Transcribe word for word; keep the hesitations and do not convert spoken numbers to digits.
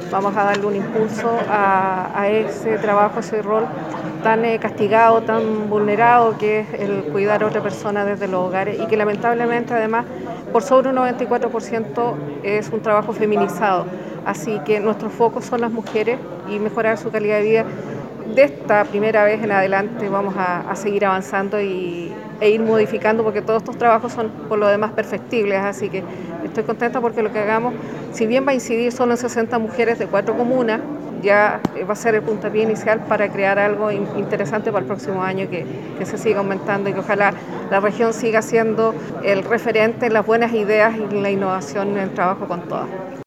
vamos a darle un impulso a, a ese trabajo, ese rol tan eh, castigado, tan vulnerado que es el cuidar a otra persona desde los hogares y que lamentablemente además por sobre un noventa y cuatro por ciento es un trabajo feminizado. Así que nuestro foco son las mujeres y mejorar su calidad de vida. De esta primera vez en adelante vamos a, a seguir avanzando y, e ir modificando porque todos estos trabajos son por lo demás perfectibles, así que estoy contenta porque lo que hagamos, si bien va a incidir solo en sesenta mujeres de cuatro comunas, ya va a ser el puntapié inicial para crear algo interesante para el próximo año que, que se siga aumentando y que ojalá la región siga siendo el referente en las buenas ideas y la innovación en el trabajo con todas.